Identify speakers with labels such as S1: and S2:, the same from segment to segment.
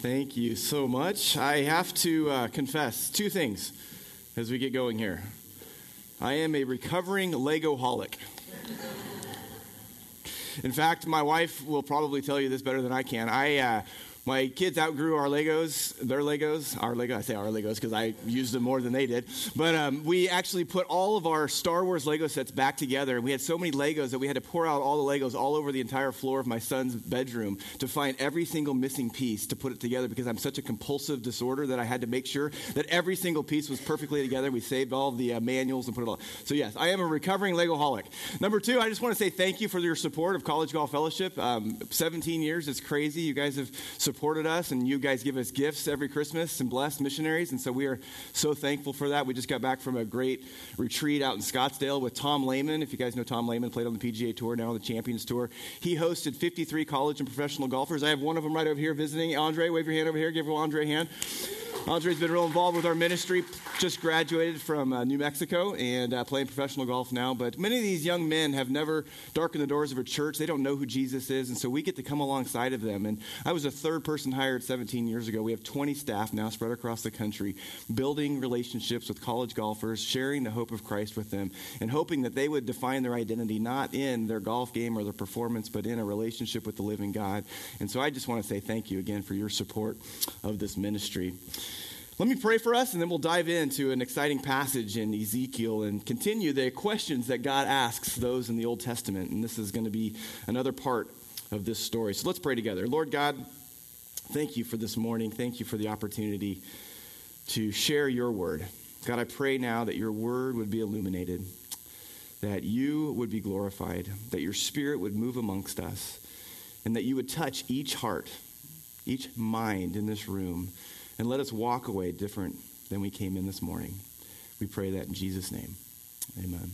S1: Thank you so much. I have to confess two things as we get going here. I am a recovering Lego-holic. In fact, my wife will probably tell you this better than I can. My kids outgrew our Legos, our Lego. I say our Legos because I used them more than they did. But we actually put all of our Star Wars Lego sets back together. And we had so many Legos that we had to pour out all the Legos all over the entire floor of my son's bedroom to find every single missing piece to put it together because I'm such a compulsive disorder that I had to make sure that every single piece was perfectly together. We saved all the manuals and put it all. So yes, I am a recovering Lego-holic. Number two, I just want to say thank you for your support of College Golf Fellowship. 17 years is crazy. You guys have supported us, and you guys give us gifts every Christmas and bless missionaries, and so we are so thankful for that. We just got back from a great retreat out in Scottsdale with Tom Lehman. If you guys know Tom Lehman, played on the PGA Tour, now on the Champions Tour. He hosted 53 college and professional golfers. I have one of them right over here visiting. Andre, wave your hand over here. Give Andre a hand. Andre's been real involved with our ministry, just graduated from New Mexico and playing professional golf now. But many of these young men have never darkened the doors of a church. They don't know who Jesus is, and so we get to come alongside of them. And I was a third person hired 17 years ago. We have 20 staff now spread across the country, building relationships with college golfers, sharing the hope of Christ with them, and hoping that they would define their identity not in their golf game or their performance, but in a relationship with the living God. And so I just want to say thank you again for your support of this ministry. Let me pray for us, and then we'll dive into an exciting passage in Ezekiel and continue the questions that God asks those in the Old Testament. And this is going to be another part of this story. So let's pray together. Lord God, thank you for this morning. Thank you for the opportunity to share your word. God, I pray now that your word would be illuminated, that you would be glorified, that your spirit would move amongst us, and that you would touch each heart, each mind in this room, and let us walk away different than we came in this morning. We pray that in Jesus' name. Amen.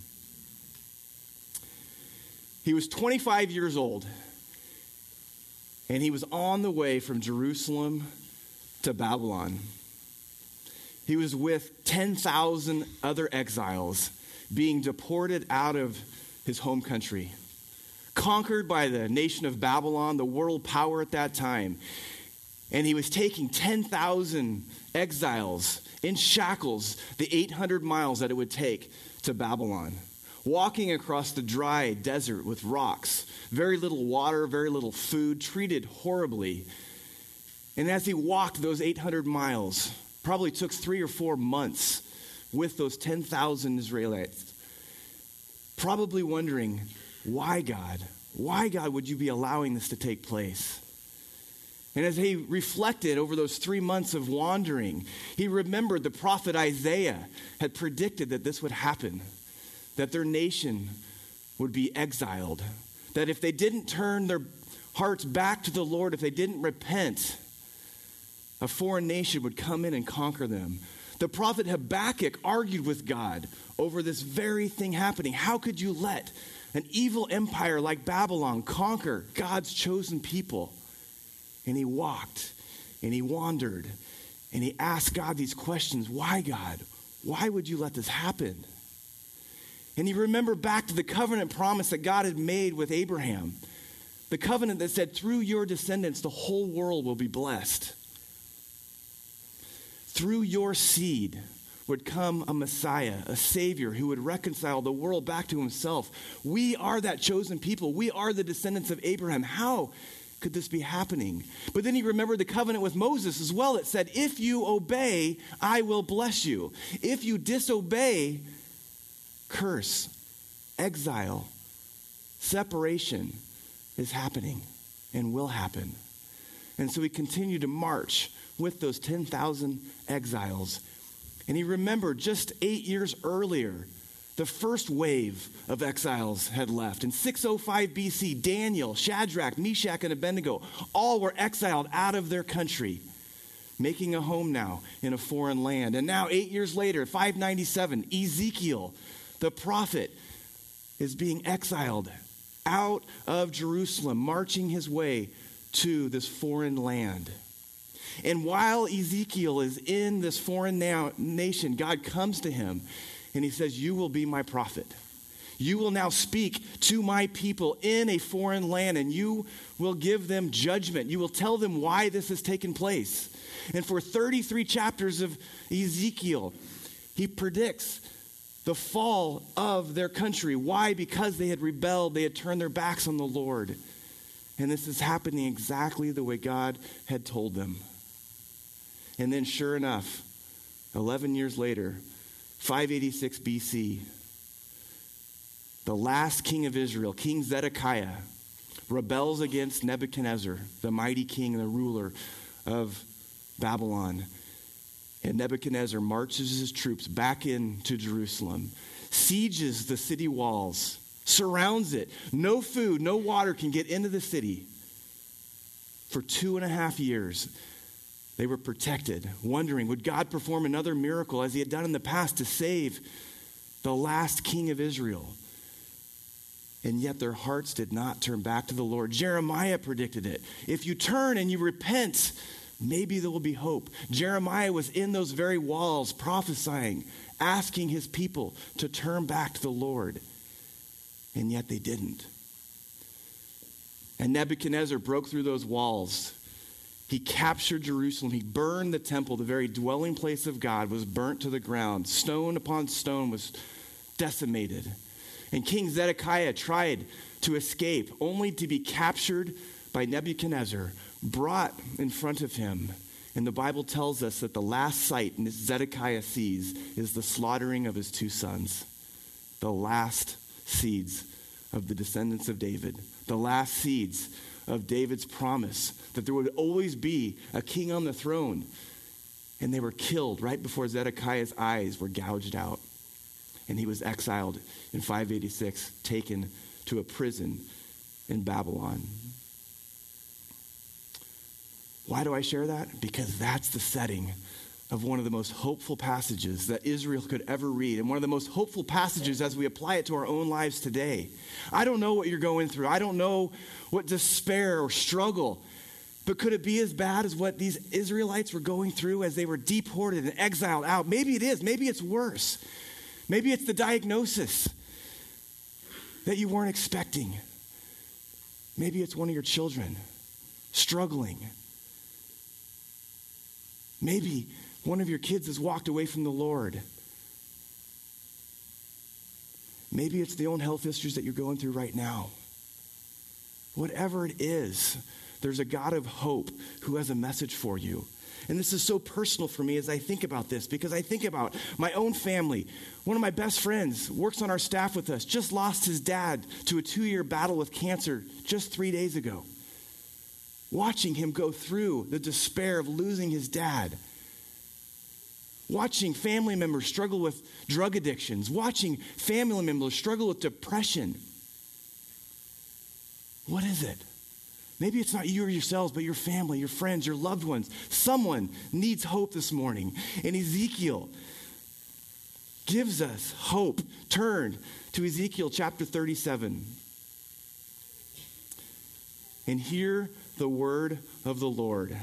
S1: He was 25 years old, and he was on the way from Jerusalem to Babylon. He was with 10,000 other exiles being deported out of his home country, conquered by the nation of Babylon, the world power at that time. And he was taking 10,000 exiles in shackles, the 800 miles that it would take to Babylon, walking across the dry desert with rocks, very little water, very little food, treated horribly. And as he walked those 800 miles, probably took 3 or 4 months with those 10,000 Israelites, probably wondering, why God? Why, God, would you be allowing this to take place? And as he reflected over those 3 months of wandering, he remembered the prophet Isaiah had predicted that this would happen, that their nation would be exiled, that if they didn't turn their hearts back to the Lord, if they didn't repent, a foreign nation would come in and conquer them. The prophet Habakkuk argued with God over this very thing happening. How could you let an evil empire like Babylon conquer God's chosen people? And he walked, and he wandered, and he asked God these questions. Why, God? Why would you let this happen? And he remembered back to the covenant promise that God had made with Abraham, the covenant that said, through your descendants, the whole world will be blessed. Through your seed would come a Messiah, a Savior who would reconcile the world back to himself. We are that chosen people. We are the descendants of Abraham. How could this be happening? But then he remembered the covenant with Moses as well. It said, if you obey, I will bless you. If you disobey, curse, exile, separation is happening and will happen. And so he continued to march with those 10,000 exiles. And he remembered just 8 years earlier, the first wave of exiles had left. In 605 BC, Daniel, Shadrach, Meshach, and Abednego all were exiled out of their country, making a home now in a foreign land. And now, 8 years later, 597, Ezekiel, the prophet, is being exiled out of Jerusalem, marching his way to this foreign land. And while Ezekiel is in this foreign nation, God comes to him and he says, you will be my prophet. You will now speak to my people in a foreign land, and you will give them judgment. You will tell them why this has taken place. And for 33 chapters of Ezekiel, he predicts the fall of their country. Why? Because they had rebelled. They had turned their backs on the Lord. And this is happening exactly the way God had told them. And then sure enough, 11 years later, 586 BC, the last king of Israel, King Zedekiah, rebels against Nebuchadnezzar, the mighty king and the ruler of Babylon. And Nebuchadnezzar marches his troops back into Jerusalem, sieges the city walls, surrounds it. No food, no water can get into the city. For 2.5 years, they were protected, wondering, would God perform another miracle as he had done in the past to save the last king of Israel? And yet their hearts did not turn back to the Lord. Jeremiah predicted it. If you turn and you repent, maybe there will be hope. Jeremiah was in those very walls prophesying, asking his people to turn back to the Lord. And yet they didn't. And Nebuchadnezzar broke through those walls. He captured Jerusalem. He burned the temple. The very dwelling place of God was burnt to the ground. Stone upon stone was decimated. And King Zedekiah tried to escape, only to be captured by Nebuchadnezzar, brought in front of him. And the Bible tells us that the last sight Zedekiah sees is the slaughtering of his 2 sons, the last seeds of the descendants of David, the last seeds of David's promise that there would always be a king on the throne. And they were killed right before Zedekiah's eyes were gouged out. And he was exiled in 586, taken to a prison in Babylon. Why do I share that? Because that's the setting of one of the most hopeful passages that Israel could ever read, and one of the most hopeful passages as we apply it to our own lives today. I don't know what you're going through. I don't know what despair or struggle, but could it be as bad as what these Israelites were going through as they were deported and exiled out? Maybe it is. Maybe it's worse. Maybe it's the diagnosis that you weren't expecting. Maybe it's one of your children struggling. Maybe one of your kids has walked away from the Lord. Maybe it's the own health issues that you're going through right now. Whatever it is, there's a God of hope who has a message for you. And this is so personal for me as I think about this, because I think about my own family. One of my best friends works on our staff with us, just lost his dad to a 2-year battle with cancer just 3 days ago. Watching him go through the despair of losing his dad. Watching family members struggle with drug addictions. Watching family members struggle with depression. What is it? Maybe it's not you or yourselves, but your family, your friends, your loved ones. Someone needs hope this morning. And Ezekiel gives us hope. Turn to Ezekiel chapter 37. And hear the word of the Lord.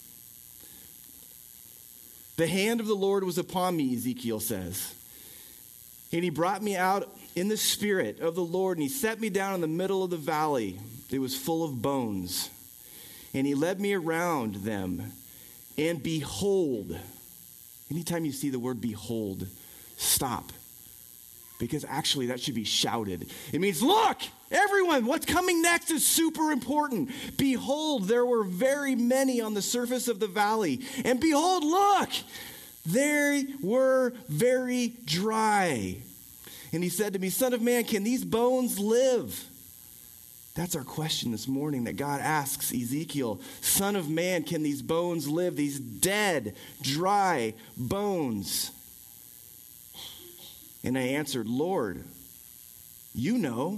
S1: The hand of the Lord was upon me, Ezekiel says. And he brought me out in the spirit of the Lord, and he set me down in the middle of the valley. It was full of bones. And he led me around them. And behold, anytime you see the word behold, stop. Because actually that should be shouted. It means, look, everyone, what's coming next is super important. Behold, there were very many on the surface of the valley. And behold, look, they were very dry. And he said to me, Son of man, can these bones live? That's our question this morning that God asks Ezekiel. Son of man, can these bones live? These dead, dry bones. And I answered, Lord, you know.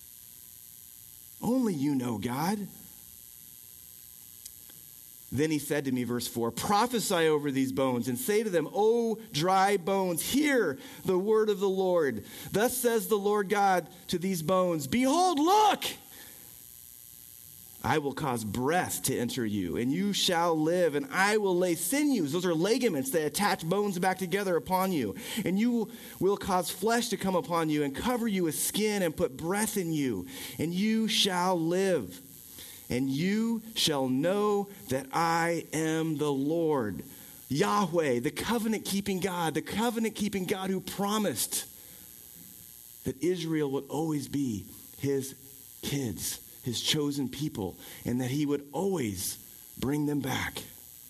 S1: Only you know, God. Then he said to me, verse 4, prophesy over these bones and say to them, O dry bones, hear the word of the Lord. Thus says the Lord God to these bones, behold, look, I will cause breath to enter you, and you shall live, and I will lay sinews, those are ligaments that attach bones back together upon you, and you will cause flesh to come upon you and cover you with skin and put breath in you, and you shall live, and you shall know that I am the Lord, Yahweh, the covenant-keeping God who promised that Israel would always be his kids, his chosen people, and that he would always bring them back.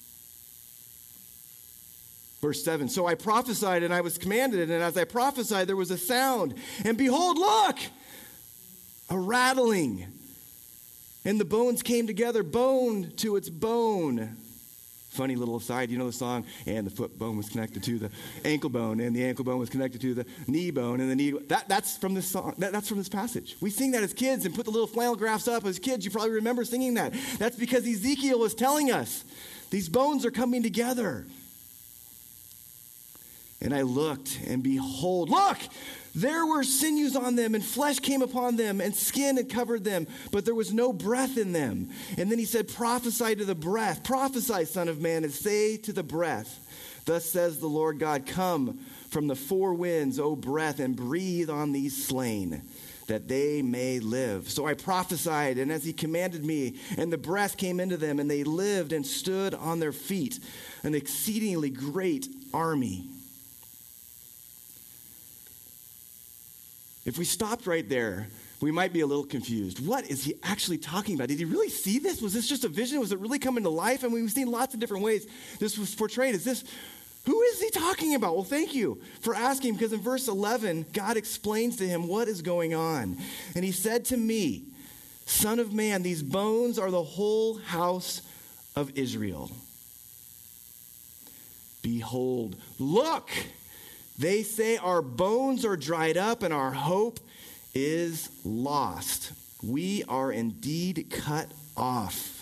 S1: Verse 7, so I prophesied and I was commanded, and as I prophesied there was a sound, and behold, look, a rattling, and the bones came together, bone to its bone. Funny little aside, you know the song, and the foot bone was connected to the ankle bone, and the ankle bone was connected to the knee bone, and the knee, that's from this song, that's from this passage. We sing that as kids and put the little flannel graphs up as kids. You probably remember singing that. That's because Ezekiel was telling us, these bones are coming together. And I looked, and behold, look, there were sinews on them, and flesh came upon them, and skin had covered them, but there was no breath in them. And then he said, prophesy to the breath. Prophesy, son of man, and say to the breath, thus says the Lord God, come from the four winds, O breath, and breathe on these slain, that they may live. So I prophesied, and as he commanded me, and the breath came into them, and they lived and stood on their feet, an exceedingly great army. If we stopped right there, we might be a little confused. What is he actually talking about? Did he really see this? Was this just a vision? Was it really coming to life? I mean, we've seen lots of different ways this was portrayed. Who is he talking about? Well, thank you for asking, because in verse 11, God explains to him what is going on. And he said to me, son of man, these bones are the whole house of Israel. Behold, look, they say our bones are dried up and our hope is lost. We are indeed cut off.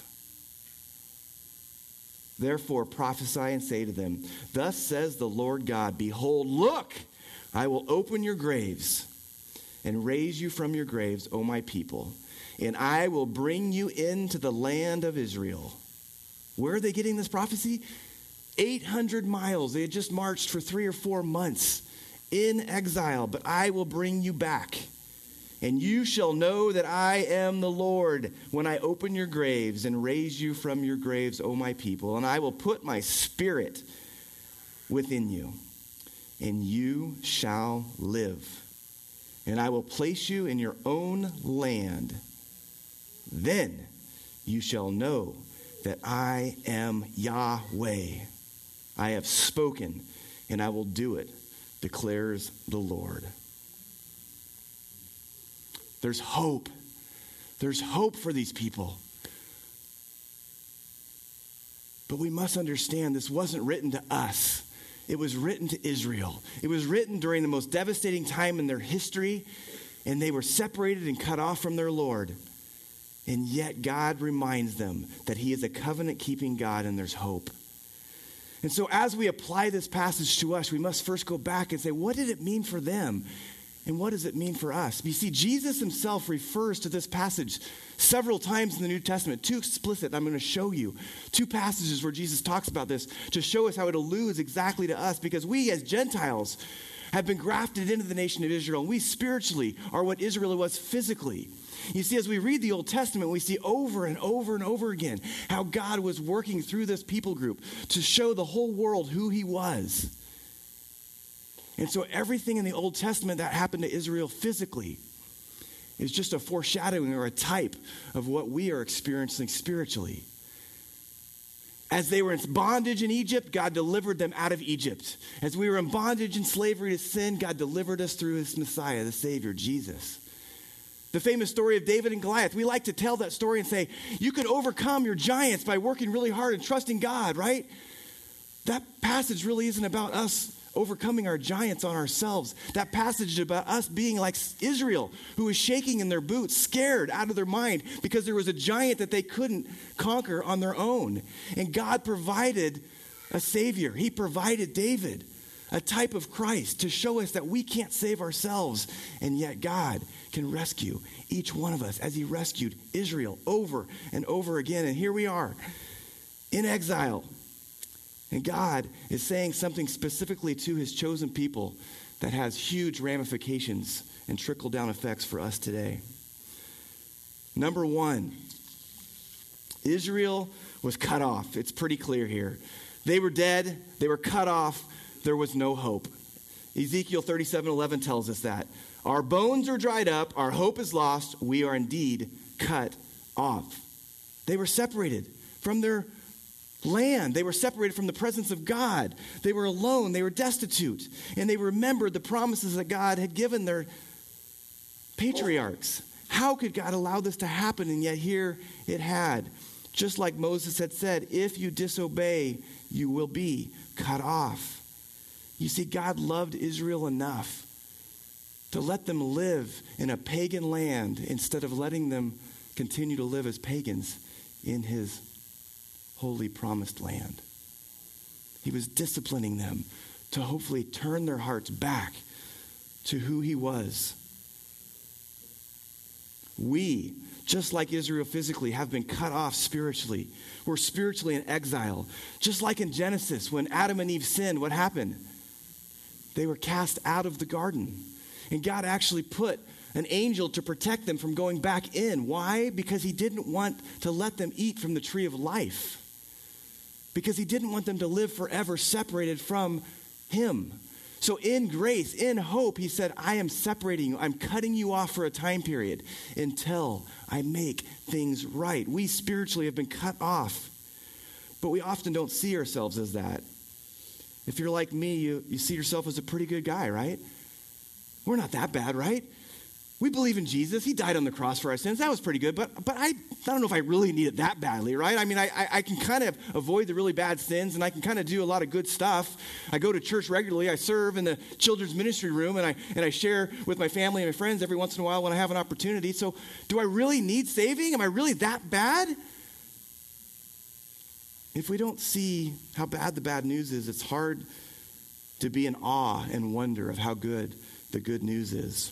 S1: Therefore prophesy and say to them, thus says the Lord God, behold, look, I will open your graves and raise you from your graves, O my people, and I will bring you into the land of Israel. Where are they getting this prophecy? 800 miles. They had just marched for 3 or 4 months in exile, but I will bring you back. And you shall know that I am the Lord when I open your graves and raise you from your graves, O my people. And I will put my spirit within you, and you shall live. And I will place you in your own land. Then you shall know that I am Yahweh. I have spoken, and I will do it, declares the Lord. There's hope. There's hope for these people. But we must understand this wasn't written to us. It was written to Israel. It was written during the most devastating time in their history, and they were separated and cut off from their Lord. And yet God reminds them that he is a covenant-keeping God, and there's hope. And so as we apply this passage to us, we must first go back and say, what did it mean for them? And what does it mean for us? You see, Jesus himself refers to this passage several times in the New Testament. Too explicit. I'm going to show you 2 passages where Jesus talks about this to show us how it alludes exactly to us, because we as Gentiles have been grafted into the nation of Israel, and we spiritually are what Israel was physically. You see, as we read the Old Testament, we see over and over and over again how God was working through this people group to show the whole world who he was. And so everything in the Old Testament that happened to Israel physically is just a foreshadowing or a type of what we are experiencing spiritually. As they were in bondage in Egypt, God delivered them out of Egypt. As we were in bondage and slavery to sin, God delivered us through his Messiah, the Savior, Jesus. The famous story of David and Goliath. We like to tell that story and say, you could overcome your giants by working really hard and trusting God, right? That passage really isn't about us overcoming our giants on ourselves. That passage is about us being like Israel, who was shaking in their boots, scared out of their mind because there was a giant that they couldn't conquer on their own. And God provided a Savior. He provided David a type of Christ to show us that we can't save ourselves, and yet God can rescue each one of us as he rescued Israel over and over again. And here we are in exile. And God is saying something specifically to his chosen people that has huge ramifications and trickle-down effects for us today. Number one, Israel was cut off. It's pretty clear here. They were dead. They were cut off. There was no hope. Ezekiel 37:11 tells us that. Our bones are dried up. Our hope is lost. We are indeed cut off. They were separated from their land. They were separated from the presence of God. They were alone. They were destitute. And they remembered the promises that God had given their patriarchs. How could God allow this to happen? And yet here it had. Just like Moses had said, if you disobey, you will be cut off. You see, God loved Israel enough to let them live in a pagan land instead of letting them continue to live as pagans in his holy promised land. He was disciplining them to hopefully turn their hearts back to who he was. We, just like Israel physically, have been cut off spiritually. We're spiritually in exile. Just like in Genesis, when Adam and Eve sinned, what happened? They were cast out of the garden. And God actually put an angel to protect them from going back in. Why? Because he didn't want to let them eat from the tree of life. Because he didn't want them to live forever separated from him. So in grace, in hope, he said, I am separating you. I'm cutting you off for a time period until I make things right. We spiritually have been cut off, but we often don't see ourselves as that. If you're like me, you see yourself as a pretty good guy, right? We're not that bad, right? We believe in Jesus. He died on the cross for our sins. That was pretty good, but I don't know if I really need it that badly, right? I mean, I can kind of avoid the really bad sins, and I can kind of do a lot of good stuff. I go to church regularly. I serve in the children's ministry room, and I share with my family and my friends every once in a while when I have an opportunity. So do I really need saving? Am I really that bad? If we don't see how bad the bad news is, it's hard to be in awe and wonder of how good the good news is.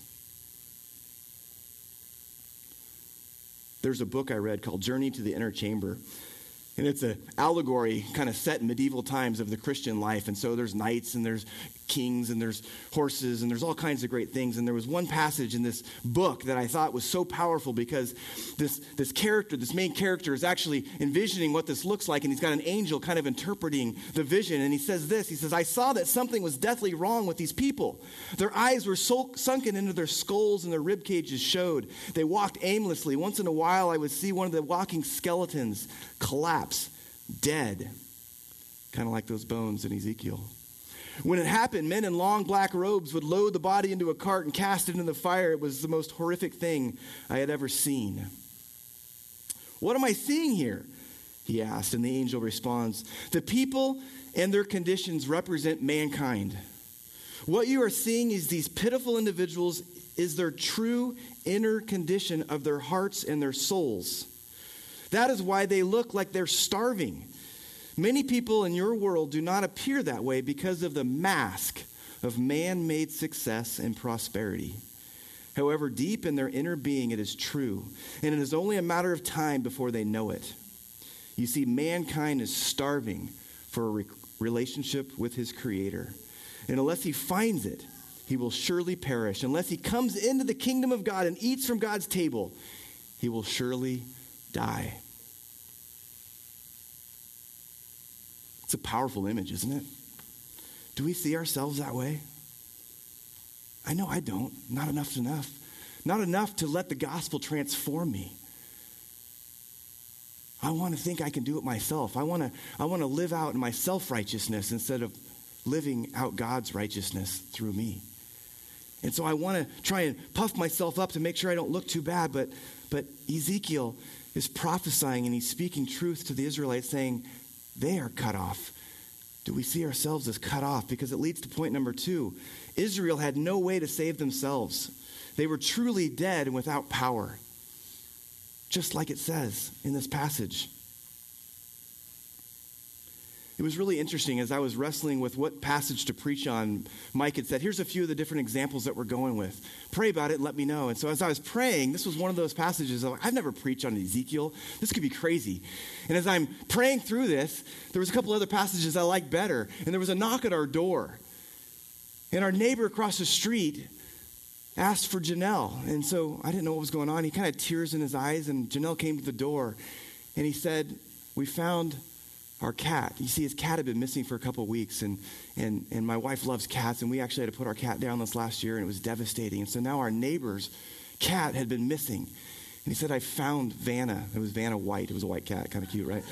S1: There's a book I read called Journey to the Inner Chamber. And it's an allegory kind of set in medieval times of the Christian life. And so there's knights and there's kings and there's horses and there's all kinds of great things. And there was one passage in this book that I thought was so powerful because this character, this main character, is actually envisioning what this looks like. And he's got an angel kind of interpreting the vision. And he says this, he says, I saw that something was deathly wrong with these people. Their eyes were sunken into their skulls and their rib cages showed. They walked aimlessly. Once in a while, I would see one of the walking skeletons collapse, dead, kind of like those bones in Ezekiel. When it happened, men in long black robes would load the body into a cart and cast it into the fire. It was the most horrific thing I had ever seen. What am I seeing here? He asked, and the angel responds, the people and their conditions represent mankind. What you are seeing is these pitiful individuals is their true inner condition of their hearts and their souls. That is why they look like they're starving. Many people in your world do not appear that way because of the mask of man-made success and prosperity. However, deep in their inner being, it is true, and it is only a matter of time before they know it. You see, mankind is starving for a relationship with his Creator. And unless he finds it, he will surely perish. Unless he comes into the kingdom of God and eats from God's table, he will surely die. It's a powerful image, isn't it? Do we see ourselves that way? I know I don't. Not enough. Not enough to let the gospel transform me. I want to think I can do it myself. I want to live out in my self-righteousness instead of living out God's righteousness through me. And so I want to try and puff myself up to make sure I don't look too bad. But Ezekiel is prophesying and he's speaking truth to the Israelites saying, they are cut off. Do we see ourselves as cut off? Because it leads to point number 2. Israel had no way to save themselves. They were truly dead and without power. Just like it says in this passage. It was really interesting as I was wrestling with what passage to preach on. Mike had said, here's a few of the different examples that we're going with. Pray about it and let me know. And so as I was praying, this was one of those passages I've never preached on Ezekiel. This could be crazy. And as I'm praying through this, there was a couple other passages I liked better. And there was a knock at our door. And our neighbor across the street asked for Janelle. And so I didn't know what was going on. He kind of had tears in his eyes, and Janelle came to the door. And he said, we found our cat. You see, his cat had been missing for a couple of weeks, and my wife loves cats, and we actually had to put our cat down this last year, and it was devastating. And so now our neighbor's cat had been missing. And he said, I found Vanna. It was Vanna White. It was a white cat. Kind of cute, right?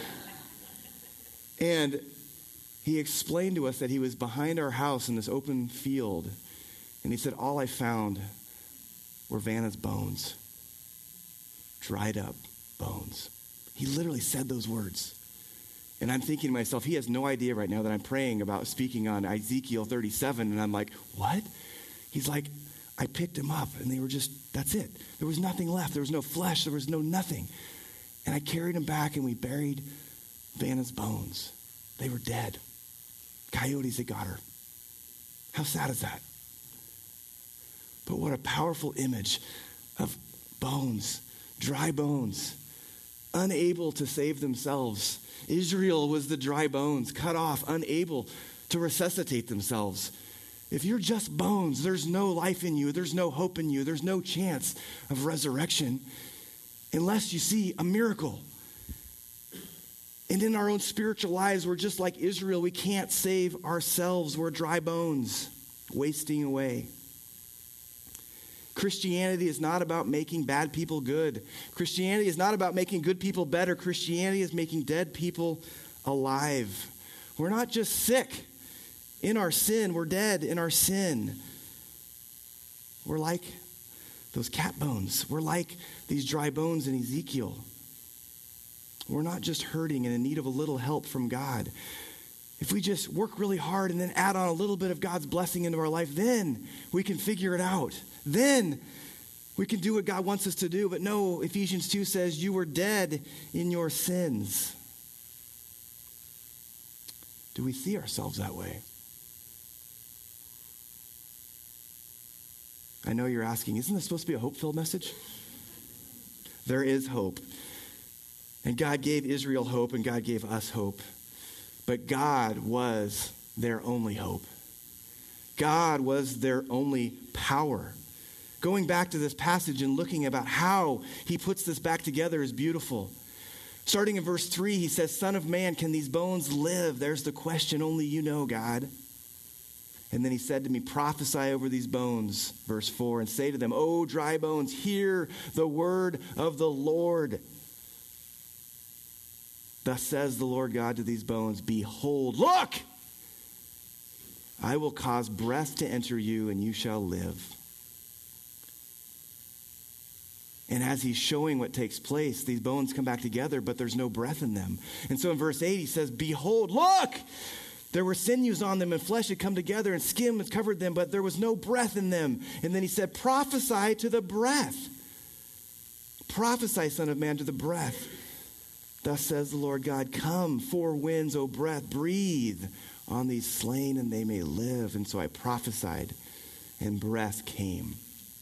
S1: And he explained to us that he was behind our house in this open field, and he said, all I found were Vanna's bones. Dried up bones. He literally said those words. And I'm thinking to myself, he has no idea right now that I'm praying about speaking on Ezekiel 37. And I'm like, what? He's like, I picked him up and they were just, that's it. There was nothing left. There was no flesh. There was no nothing. And I carried him back and we buried Vanna's bones. They were dead. Coyotes had got her. How sad is that? But what a powerful image of bones, dry bones, unable to save themselves. Israel was the dry bones, cut off, unable to resuscitate themselves. If you're just bones, there's no life in you. There's no hope in you. There's no chance of resurrection unless you see a miracle. And in our own spiritual lives, we're just like Israel. We can't save ourselves. We're dry bones, wasting away. Christianity is not about making bad people good. Christianity is not about making good people better. Christianity is making dead people alive. We're not just sick in our sin. We're dead in our sin. We're like those cat bones. We're like these dry bones in Ezekiel. We're not just hurting and in need of a little help from God. If we just work really hard and then add on a little bit of God's blessing into our life, then we can figure it out. Then we can do what God wants us to do. But no, Ephesians 2 says you were dead in your sins. Do we see ourselves that way? I know you're asking, isn't this supposed to be a hope-filled message? There is hope. And God gave Israel hope, and God gave us hope. But God was their only hope. God was their only power. Going back to this passage and looking about how he puts this back together is beautiful. Starting in verse 3, he says, Son of man, can these bones live? There's the question, only you know, God. And then he said to me, prophesy over these bones, verse 4, and say to them, O dry bones, hear the word of the Lord. Thus says the Lord God to these bones, behold, look, I will cause breath to enter you, and you shall live. And as he's showing what takes place, these bones come back together, but there's no breath in them. And so in verse 8, he says, behold, look, there were sinews on them, and flesh had come together, and skin had covered them, but there was no breath in them. And then he said, prophesy to the breath. Prophesy, Son of Man, to the breath. Thus says the Lord God, come, four winds, O breath, breathe on these slain, and they may live. And so I prophesied, and breath came.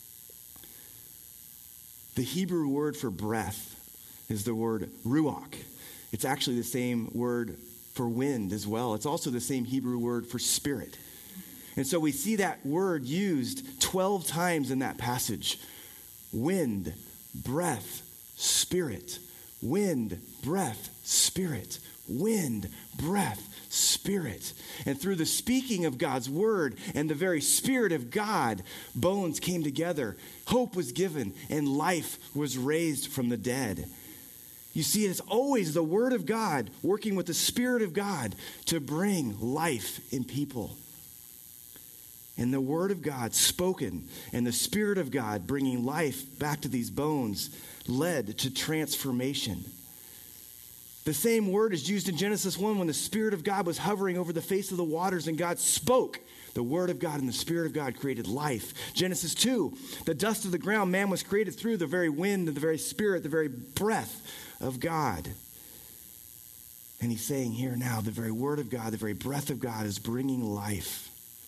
S1: The Hebrew word for breath is the word ruach. It's actually the same word for wind as well. It's also the same Hebrew word for spirit. And so we see that word used 12 times in that passage. Wind, breath, spirit. Wind, breath, spirit. Wind, breath, spirit. And through the speaking of God's word and the very Spirit of God, bones came together, hope was given, and life was raised from the dead. You see, it's always the word of God working with the Spirit of God to bring life in people. And the word of God spoken and the Spirit of God bringing life back to these bones led to transformation. The same word is used in Genesis 1 when the Spirit of God was hovering over the face of the waters and God spoke. The word of God and the Spirit of God created life. Genesis 2, the dust of the ground, man was created through the very wind and the very Spirit, the very breath of God. And he's saying here now, the very word of God, the very breath of God is bringing life.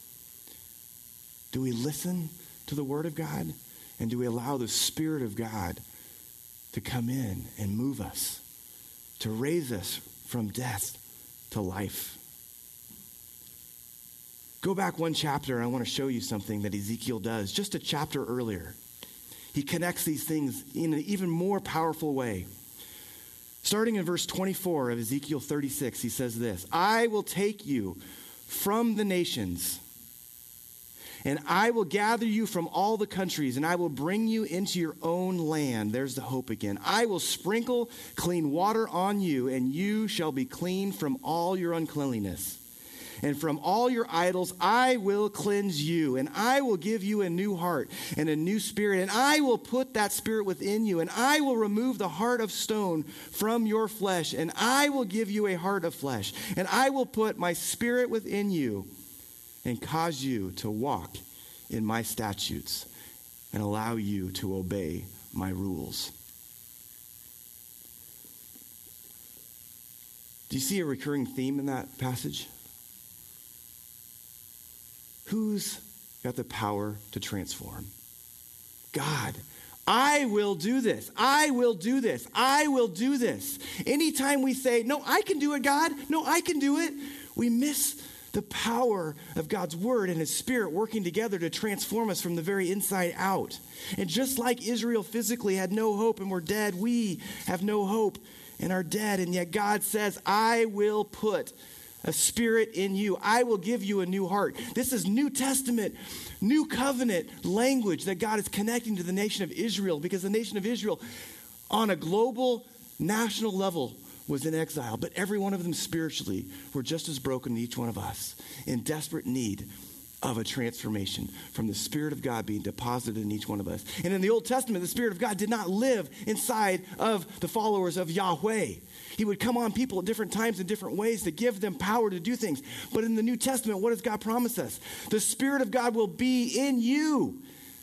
S1: Do we listen to the word of God? And do we allow the Spirit of God to come in and move us, to raise us from death to life? Go back one chapter, and I want to show you something that Ezekiel does. Just a chapter earlier, he connects these things in an even more powerful way. Starting in verse 24 of Ezekiel 36, he says this, I will take you from the nations, and I will gather you from all the countries, and I will bring you into your own land. There's the hope again. I will sprinkle clean water on you, and you shall be clean from all your uncleanliness. And from all your idols I will cleanse you, and I will give you a new heart and a new spirit, and I will put that spirit within you, and I will remove the heart of stone from your flesh, and I will give you a heart of flesh, and I will put my spirit within you and cause you to walk in my statutes and allow you to obey my rules. Do you see a recurring theme in that passage? Who's got the power to transform? God. I will do this. I will do this. I will do this. Anytime we say, no, I can do it, God. No, I can do it. We miss the power of God's word and his Spirit working together to transform us from the very inside out. And just like Israel physically had no hope and were dead, we have no hope and are dead. And yet God says, I will put a spirit in you. I will give you a new heart. This is New Testament, New Covenant language that God is connecting to the nation of Israel, because the nation of Israel on a global, national level was in exile, but every one of them spiritually were just as broken as each one of us, in desperate need of a transformation from the Spirit of God being deposited in each one of us. And in the Old Testament, the Spirit of God did not live inside of the followers of Yahweh. He would come on people at different times in different ways to give them power to do things. But in the New Testament, what does God promise us? The Spirit of God will be in you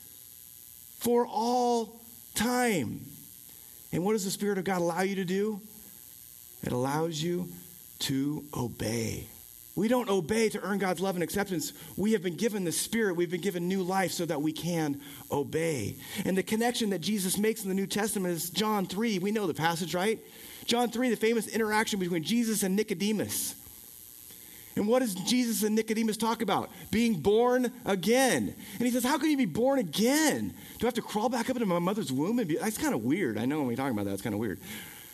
S1: for all time. And what does the Spirit of God allow you to do? It allows you to obey. We don't obey to earn God's love and acceptance. We have been given the Spirit. We've been given new life so that we can obey. And the connection that Jesus makes in the New Testament is John 3. We know the passage, right? John 3, the famous interaction between Jesus and Nicodemus. And what does Jesus and Nicodemus talk about? Being born again. And he says, how can you be born again? Do I have to crawl back up into my mother's womb? That's kind of weird. I know when we talk about that, it's kind of weird.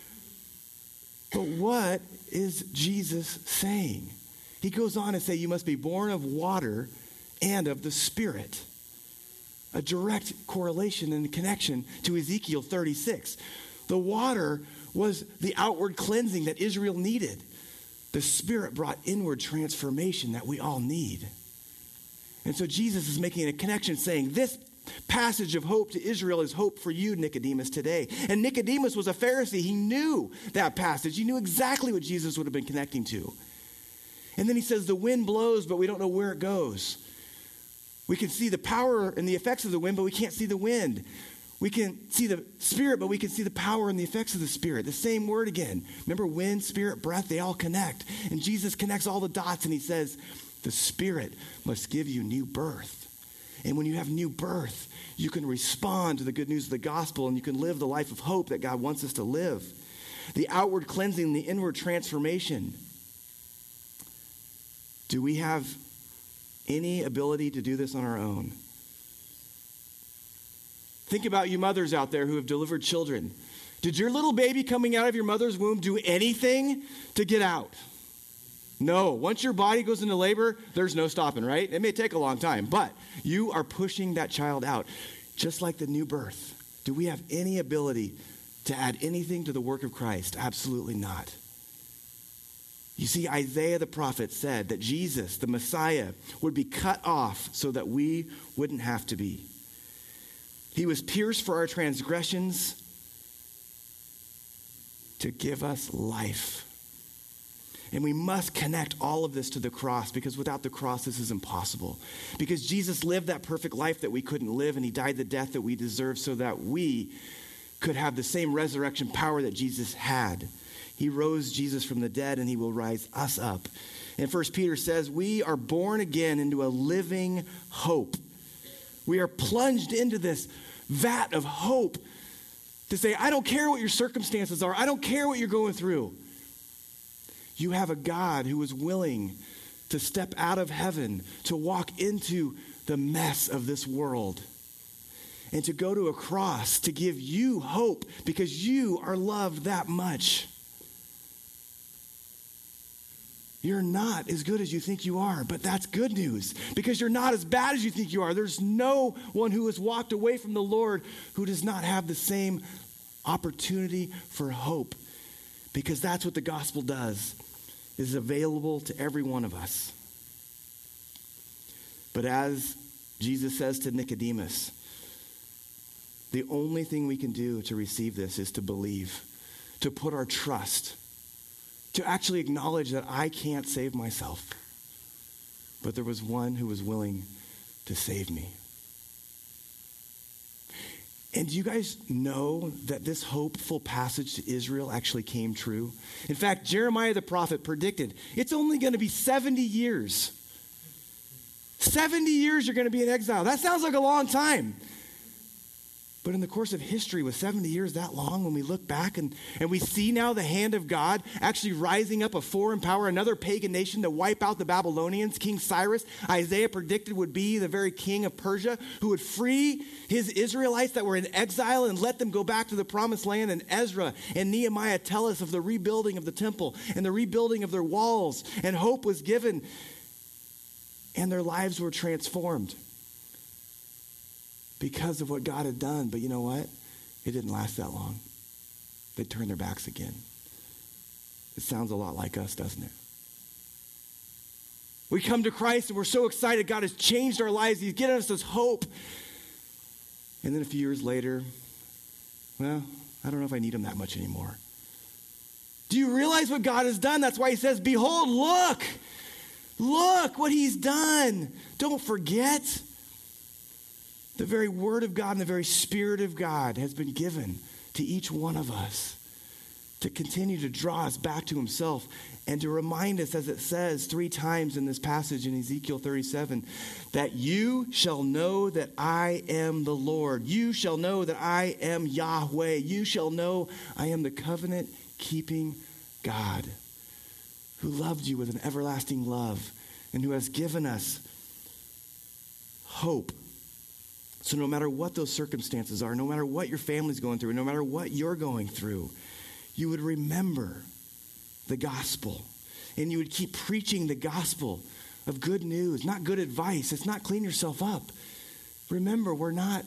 S1: But what is Jesus saying? He goes on to say, you must be born of water and of the Spirit. A direct correlation and connection to Ezekiel 36. The water was the outward cleansing that Israel needed. The Spirit brought inward transformation that we all need. And so Jesus is making a connection saying, this passage of hope to Israel is hope for you, Nicodemus, today. And Nicodemus was a Pharisee. He knew that passage. He knew exactly what Jesus would have been connecting to. And then he says, the wind blows, but we don't know where it goes. We can see the power and the effects of the wind, but we can't see the wind. We can see the Spirit, but we can see the power and the effects of the Spirit. The same word again. Remember, wind, Spirit, breath, they all connect. And Jesus connects all the dots, and he says, the Spirit must give you new birth. And when you have new birth, you can respond to the good news of the gospel, and you can live the life of hope that God wants us to live. The outward cleansing, the inward transformation. Do we have any ability to do this on our own? Think about you mothers out there who have delivered children. Did your little baby coming out of your mother's womb do anything to get out? No. Once your body goes into labor, there's no stopping, right? It may take a long time, but you are pushing that child out. Just like the new birth. Do we have any ability to add anything to the work of Christ? Absolutely not. You see, Isaiah the prophet said that Jesus, the Messiah, would be cut off so that we wouldn't have to be. He was pierced for our transgressions to give us life. And we must connect all of this to the cross, because without the cross, this is impossible. Because Jesus lived that perfect life that we couldn't live, and he died the death that we deserve so that we could have the same resurrection power that Jesus had. He rose Jesus from the dead, and he will rise us up. And 1 Peter says, we are born again into a living hope. We are plunged into this vat of hope to say, I don't care what your circumstances are. I don't care what you're going through. You have a God who is willing to step out of heaven, to walk into the mess of this world, and to go to a cross to give you hope because you are loved that much. You're not as good as you think you are, but that's good news because you're not as bad as you think you are. There's no one who has walked away from the Lord who does not have the same opportunity for hope, because that's what the gospel does. It is available to every one of us. But as Jesus says to Nicodemus, the only thing we can do to receive this is to believe, to put our trust, to actually acknowledge that I can't save myself. But there was one who was willing to save me. And do you guys know that this hopeful passage to Israel actually came true? In fact, Jeremiah the prophet predicted it's only going to be 70 years. 70 years you're going to be in exile. That sounds like a long time. But in the course of history, was 70 years that long? When we look back and we see now the hand of God actually rising up a foreign power, another pagan nation to wipe out the Babylonians. King Cyrus, Isaiah predicted, would be the very king of Persia who would free his Israelites that were in exile and let them go back to the promised land. And Ezra and Nehemiah tell us of the rebuilding of the temple and the rebuilding of their walls. And hope was given, and their lives were transformed because of what God had done. But you know what? It didn't last that long. They turned their backs again. It sounds a lot like us, doesn't it? We come to Christ and we're so excited. God has changed our lives. He's given us this hope. And then a few years later, well, I don't know if I need him that much anymore. Do you realize what God has done? That's why he says, behold, look what he's done. Don't forget. The very word of God and the very Spirit of God has been given to each one of us to continue to draw us back to himself and to remind us, as it says 3 times in this passage in Ezekiel 37, that you shall know that I am the Lord. You shall know that I am Yahweh. You shall know I am the covenant-keeping God who loved you with an everlasting love and who has given us hope. So no matter what those circumstances are, no matter what your family's going through, no matter what you're going through, you would remember the gospel. And you would keep preaching the gospel of good news, not good advice. It's not clean yourself up. Remember, we're not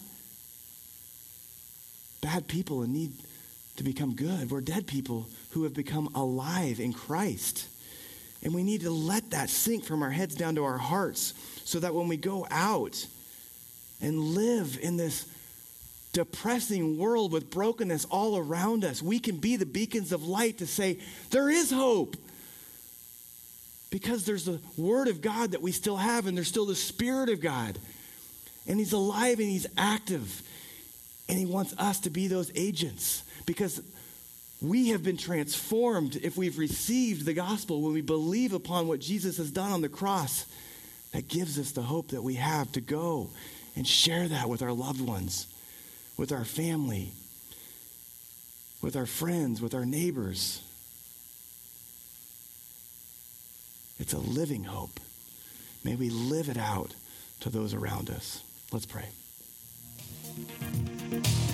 S1: bad people and need to become good. We're dead people who have become alive in Christ. And we need to let that sink from our heads down to our hearts so that when we go out and live in this depressing world with brokenness all around us, we can be the beacons of light to say, there is hope. Because there's the Word of God that we still have, and there's still the Spirit of God. And he's alive and he's active. And he wants us to be those agents. Because we have been transformed if we've received the gospel, when we believe upon what Jesus has done on the cross. That gives us the hope that we have to go and share that with our loved ones, with our family, with our friends, with our neighbors. It's a living hope. May we live it out to those around us. Let's pray.